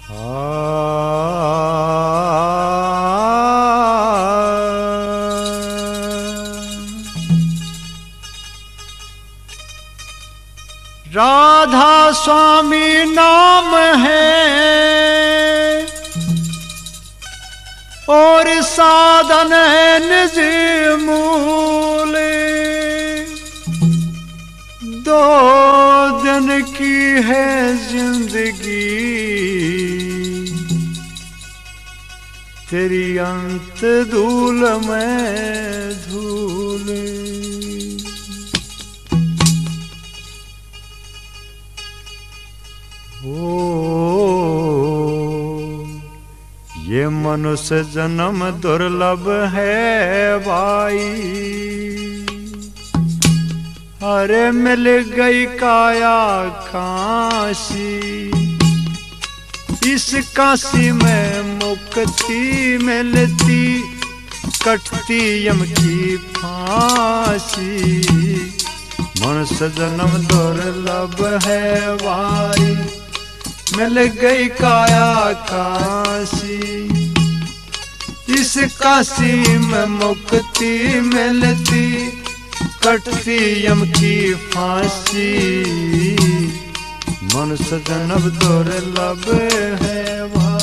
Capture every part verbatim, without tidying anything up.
राधा स्वामी नाम है और साधन है निज मूल। दो दिन की है जिंदगी तेरी अंत धूल में धूल। ओ ये मनुष्य जन्म दुर्लभ है भाई। अरे मिल गई काया काशी, इस काशी में मुक्ति मिलती कटती यम की फांसी। मनुष्य जन्म दुर्लभ है भाई, मिल गई काया काशी, इस काशी में मुक्ति मिलती कटती यम की फांसी। मनुष्य जन्म दुर्लभ है भाई।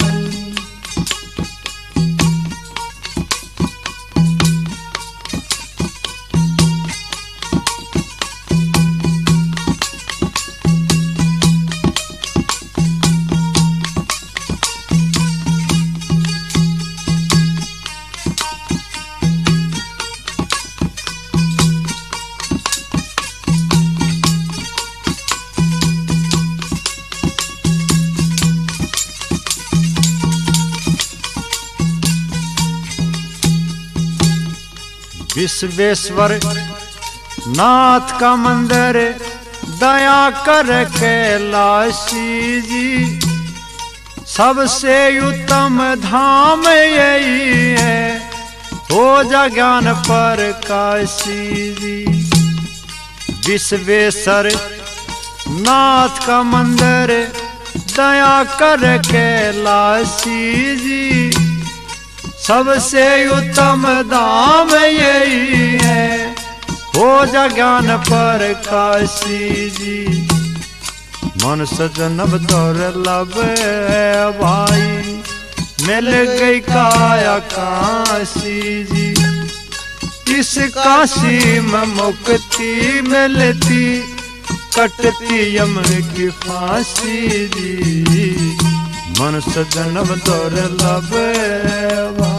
विश्वेश्वर नाथ का मंदिर दया कर कैलाशी जी, सबसे उत्तम धाम यही है हो जा ज्ञान पर काशी जी। विश्वेश्वर नाथ का मंदिर दया कर कैलाशी जी, सबसे उत्तम धाम यही है हो जा ज्ञान पर काशी जी। मनुष्य जन्म दुर्लभ है भाई, मिल गई काया काशी जी, इस काशी में मुक्ति मिलती कटती यम की फांसी जी। मनुष्य जन्म दुर्लभ है भाई।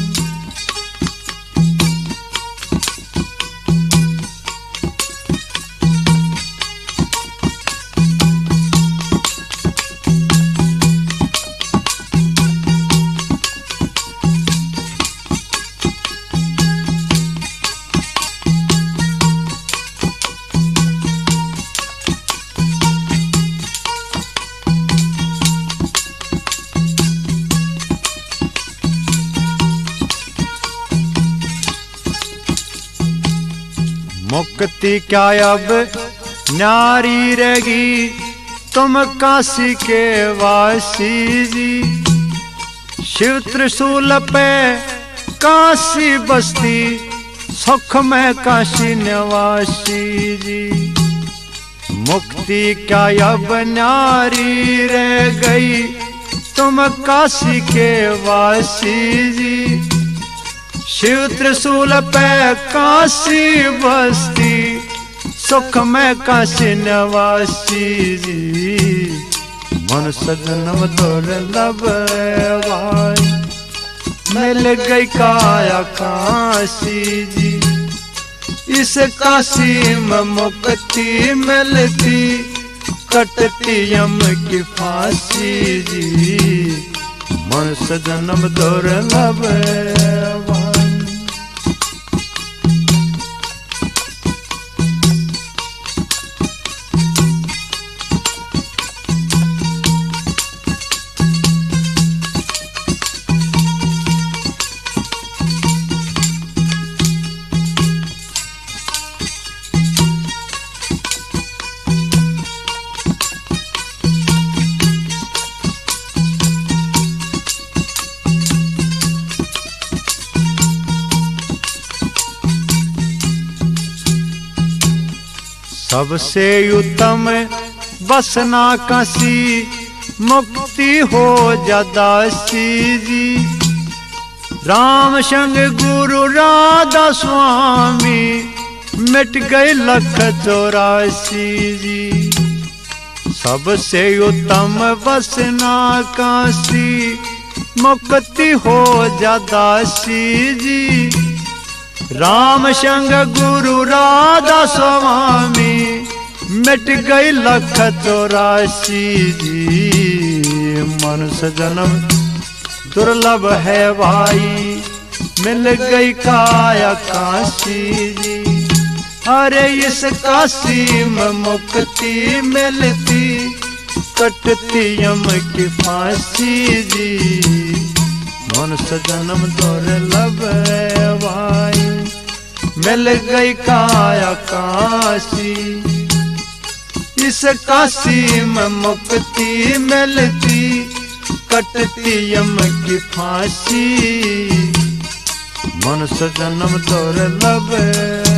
मुक्ति क्या अब न्यारी रहेगी तुम काशी के वासी जी। शिव त्रिशूल पे काशी बस्ती सुख में काशी निवासी जी। मुक्ति क्या अब न्यारी रह गई तुम काशी के वासी जी। शिव त्रिशूल पे काशी बस्ती सुख में काशी निवासी जी। मनुष्य जन्म दुर्लभ भाई, मिल गई काया काशी जी, इस काशी में मुक्ति मिलती कटती यम की फांसी जी। मनुष्य जन्म दुर्लभ भाई। सबसे उत्तम बसना काशी, मुक्ति हो जदासी जी। राम संग गुरु राधा स्वामी, मिट गए लख चौरासी जी। सबसे उत्तम बसना काशी, मुक्ति हो जदासी जी। राम संग गुरु राधा स्वामी, मिट गई लख चौरासी जी। मनुष्य जन्म दुर्लभ है भाई, मिल गई काया काशी जी। अरे इस काशी में मुक्ति मिलती, कटती यम की फांसी जी। मनुष्य जन्म दुर्लभ है भाई, मिल गई काया काशी। इस काशी में मुक्ति मिलती, कटती यम की फांसी। मनुष्य जन्म दुर्लभ है।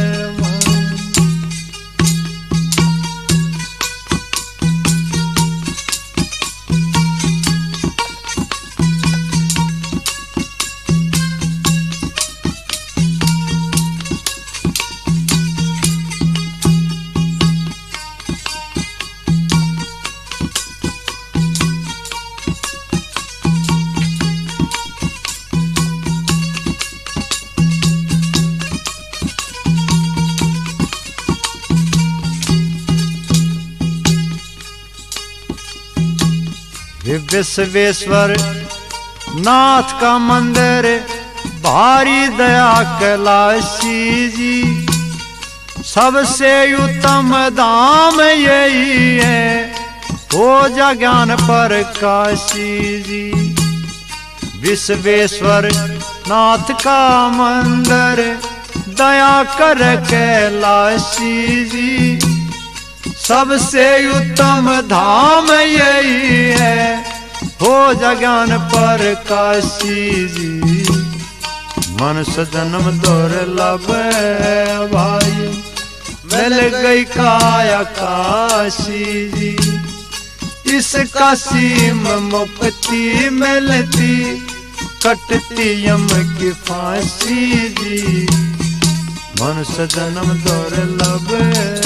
विश्वेश्वर नाथ का मंदिर, भारी दया कैलाशी जी। सबसे उत्तम धाम यही है, हो जा ज्ञान पर काशी जी। विश्वेश्वर नाथ का मंदिर, दया कर कैलाशी जी। सबसे उत्तम धाम यही है, हो जगन पर काशी जी। मनुष्य जन्म दुर्लभ है भाई, मिल गई काया काशी जी। इस काशी में मुक्ति मिलती, कटती यम की फांसी जी। मनुष्य जन्म दुर्लभ है।